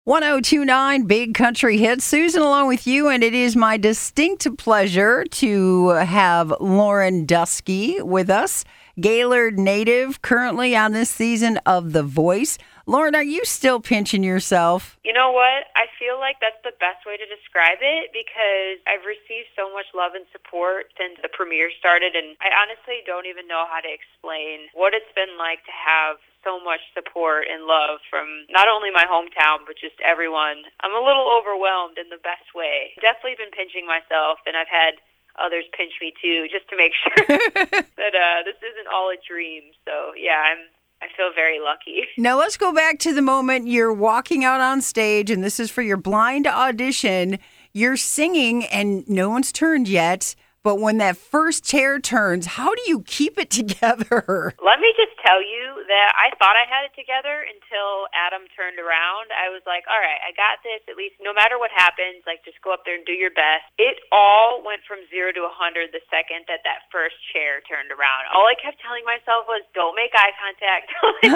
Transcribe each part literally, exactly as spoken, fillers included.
one oh two point nine Big Country Hits. Susan along with you, and it is my distinct pleasure to have Lauren Duskey with us, Gaylord native, currently on this season of The Voice. Lauren, are you still pinching yourself? You know what? I feel like that's the best way to describe it because I've received so much love and support since the premiere started, and I honestly don't even know how to explain what it's been like to have so much support and love from not only my hometown, but just everyone. I'm a little overwhelmed in the best way. Definitely been pinching myself, and I've had others pinch me too, just to make sure that uh, this isn't all a dream. So yeah, I'm I feel very lucky. Now let's go back to the moment you're walking out on stage, and this is for your blind audition. You're singing, and no one's turned yet. But when that first chair turns, how do you keep it together? Let me just tell you that I thought I had it together until Adam turned around. I was like, all right, I got this. At least no matter what happens, like just go up there and do your best. It all went from zero to one hundred the second that that first chair turned around. All I kept telling myself was, don't make eye contact.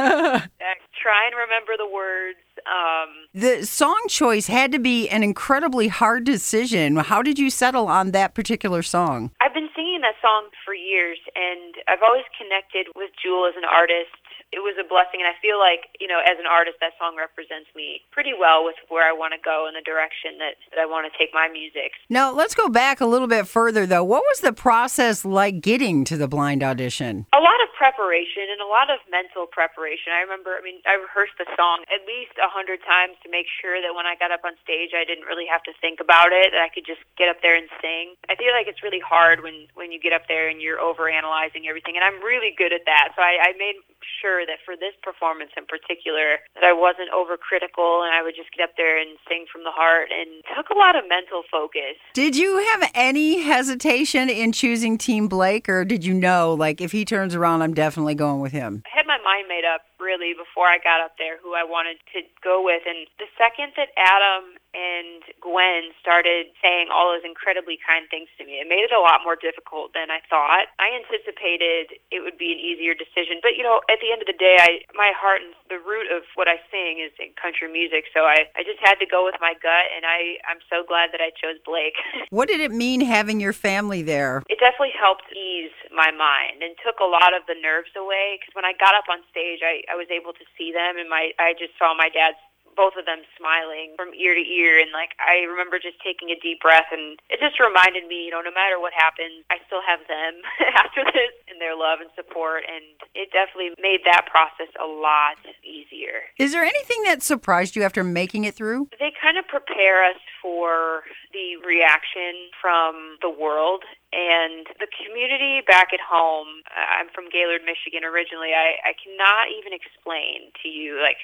Try and remember the words. Um, the song choice had to be an incredibly hard decision. How did you settle on that particular song? I've been singing that song for years, and I've always connected with Jewel as an artist. It was a blessing, and I feel like, you know, as an artist, that song represents me pretty well with where I want to go and the direction that, that I want to take my music. Now, let's go back a little bit further, though. What was the process like getting to the blind audition? A lot of preparation and a lot of mental preparation. I remember, I mean, I rehearsed the song at least a hundred times to make sure that when I got up on stage, I didn't really have to think about it, that I could just get up there and sing. I feel like it's really hard when, when you get up there and you're overanalyzing everything, and I'm really good at that. So I, I made sure that for this performance in particular, that I wasn't overcritical and I would just get up there and sing from the heart, and took a lot of mental focus. Did you have any hesitation in choosing Team Blake, or did you know, like, if he turns around, I'm definitely going with him? I had my mind made up, really, before I got up there, who I wanted to go with. And the second that Adam and Gwen started saying all those incredibly kind things to me, it made it a lot more difficult than I thought. I anticipated it would be an easier decision. But, you know, at the end of the day, I my heart and the root of what I sing is in country music. So I, I just had to go with my gut, and I, I'm so glad that I chose Blake. What did it mean having your family there? It definitely helped ease my mind and took a lot of the nerves away, because when I got up on stage, I, I was able to see them, and my I just saw my dad's both of them smiling from ear to ear, and like I remember just taking a deep breath, and it just reminded me, you know, no matter what happens, I still have them after this and their love and support, and it definitely made that process a lot easier. Is there anything that surprised you after making it through? They kind of prepare us for the reaction from the world and the community back at home. I'm from Gaylord, Michigan originally. I, I cannot even explain to you like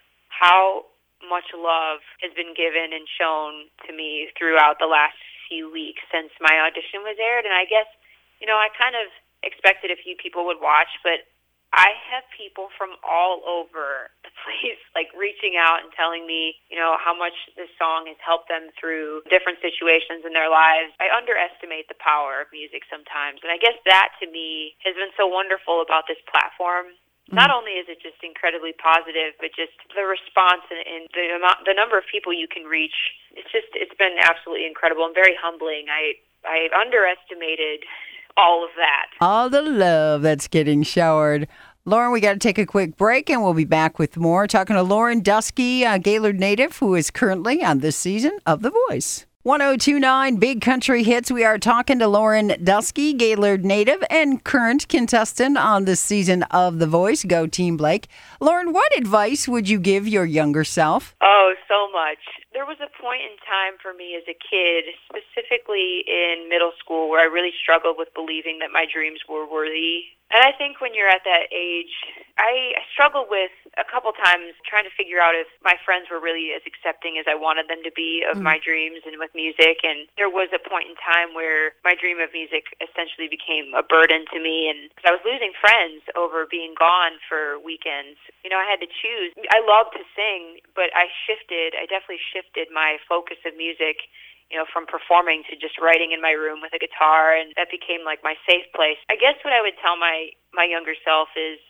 how much love has been given and shown to me throughout the last few weeks since my audition was aired. And I guess, you know, I kind of expected a few people would watch, but I have people from all over the place, like, reaching out and telling me, you know, how much this song has helped them through different situations in their lives. I underestimate the power of music sometimes. And I guess that, to me, has been so wonderful about this platform. Not only is it just incredibly positive, but just the response and, and the amount, the number of people you can reach. It's just, it's been absolutely incredible and very humbling. I, I underestimated all of that. All the love that's getting showered. Lauren, we got to take a quick break, and we'll be back with more. Talking to Lauren Duskey, a Gaylord native, who is currently on this season of The Voice. one oh two point nine Big Country Hits. We are talking to Lauren Duskey, Gaylord native and current contestant on this season of The Voice. Go Team Blake. Lauren, what advice would you give your younger self? Oh, so much. There was a point in time for me as a kid, specifically in middle school, where I really struggled with believing that my dreams were worthy. And I think when you're at that age, I, I struggled with a couple times trying to figure out if my friends were really as accepting as I wanted them to be of mm. my dreams and with music. And there was a point in time where my dream of music essentially became a burden to me, and I was losing friends over being gone for weekends. You know, I had to choose. I love to sing, but I shifted. I definitely shifted my focus of music, you know, from performing to just writing in my room with a guitar, and that became like my safe place. I guess what I would tell my, my younger self is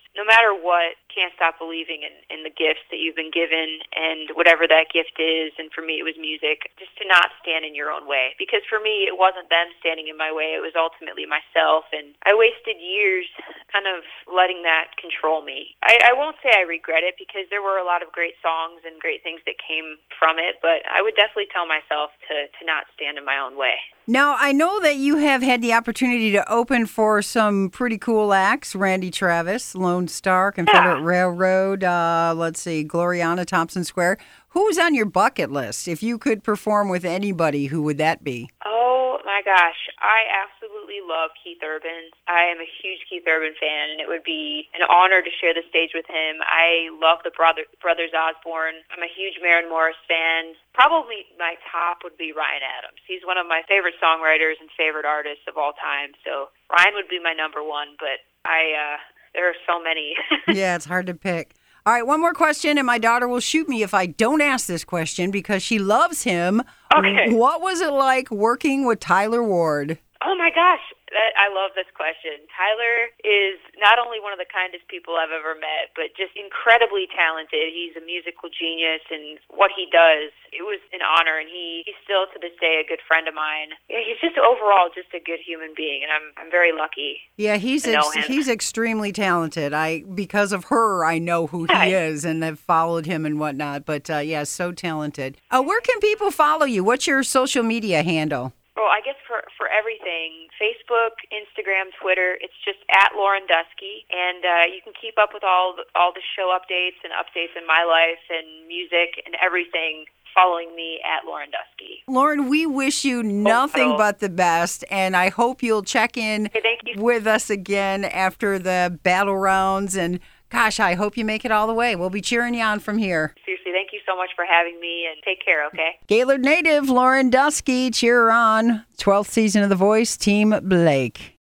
no matter what, can't stop believing in, in the gifts that you've been given and whatever that gift is. And for me, it was music. Just to not stand in your own way. Because for me, it wasn't them standing in my way. It was ultimately myself. And I wasted years kind of letting that control me. I, I won't say I regret it because there were a lot of great songs and great things that came from it. But I would definitely tell myself to, to not stand in my own way. Now, I know that you have had the opportunity to open for some pretty cool acts. Randy Travis, Lone Star, Confederate Yeah. Railroad, uh, let's see, Gloriana, Thompson Square. Who's on your bucket list? If you could perform with anybody, who would that be? Oh, my gosh. I absolutely love Keith Urban. I am a huge Keith Urban fan, and it would be an honor to share the stage with him. I love the brother, Brothers Osborne. I'm a huge Maren Morris fan. Probably my top would be Ryan Adams. He's one of my favorite songwriters and favorite artists of all time. So Ryan would be my number one, but I uh, there are so many. Yeah, it's hard to pick. All right, one more question, and my daughter will shoot me if I don't ask this question because she loves him. Okay. What was it like working with Tyler Ward? Oh, my gosh. That, I love this question. Tyler is not only one of the kindest people I've ever met, but just incredibly talented. He's a musical genius, and what he does, it was an honor, and he, he's still to this day a good friend of mine. Yeah, he's just overall just a good human being, and I'm I'm very lucky. Yeah, he's to know ex- him. he's extremely talented. I because of her, I know who Yeah. he is, and I've followed him and whatnot. But uh, yeah, so talented. Uh, where can people follow you? What's your social media handle? Well, I guess for, for everything, Facebook, Instagram, Twitter, it's just at Lauren Dusky. And uh, you can keep up with all the, all the show updates and updates in my life and music and everything following me at Lauren Dusky. Lauren, we wish you nothing Oh. but the best, and I hope you'll check in Okay, thank you. with us again after the battle rounds. And gosh, I hope you make it all the way. We'll be cheering you on from here. Seriously, thank you so much for having me, and take care, okay? Gaylord native Lauren Dusky, cheer her on. twelfth season of The Voice, Team Blake.